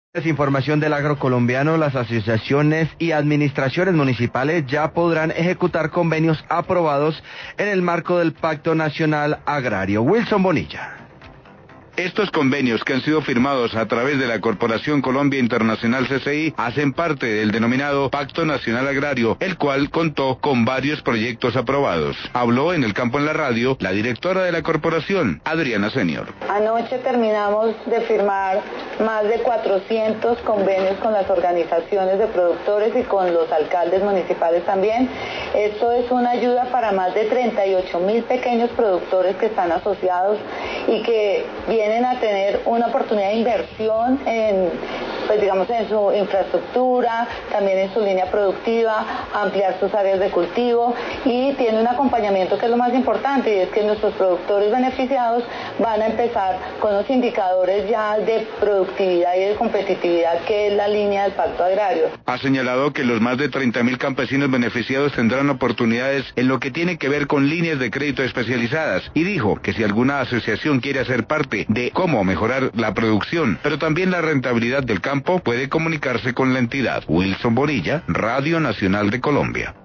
Información del agro colombiano, las asociaciones y administraciones municipales ya podrán ejecutar convenios aprobados en el marco del Pacto Nacional Agrario. Wilson Bonilla. Estos convenios que han sido firmados a través de la Corporación Colombia Internacional CCI hacen parte del denominado Pacto Nacional Agrario, el cual contó con varios proyectos aprobados. Habló en El Campo en la Radio la directora de la corporación, Adriana Senior. Anoche terminamos de firmar más de 400 convenios con las organizaciones de productores y con los alcaldes municipales también. Esto es una ayuda para más de 38.000 pequeños productores que están asociados y que vienen a tener una oportunidad de inversión en su infraestructura, también en su línea productiva, ampliar sus áreas de cultivo, y tiene un acompañamiento que es lo más importante, y es que nuestros productores beneficiados van a empezar con los indicadores ya de productividad y de competitividad, que es la línea del Pacto Agrario. Ha señalado que los más de 30.000 campesinos beneficiados tendrán oportunidades en lo que tiene que ver con líneas de crédito especializadas, y dijo que si alguna asociación quiere hacer parte de cómo mejorar la producción, pero también la rentabilidad del campo, puede comunicarse con la entidad. Wilson Bonilla, Radio Nacional de Colombia.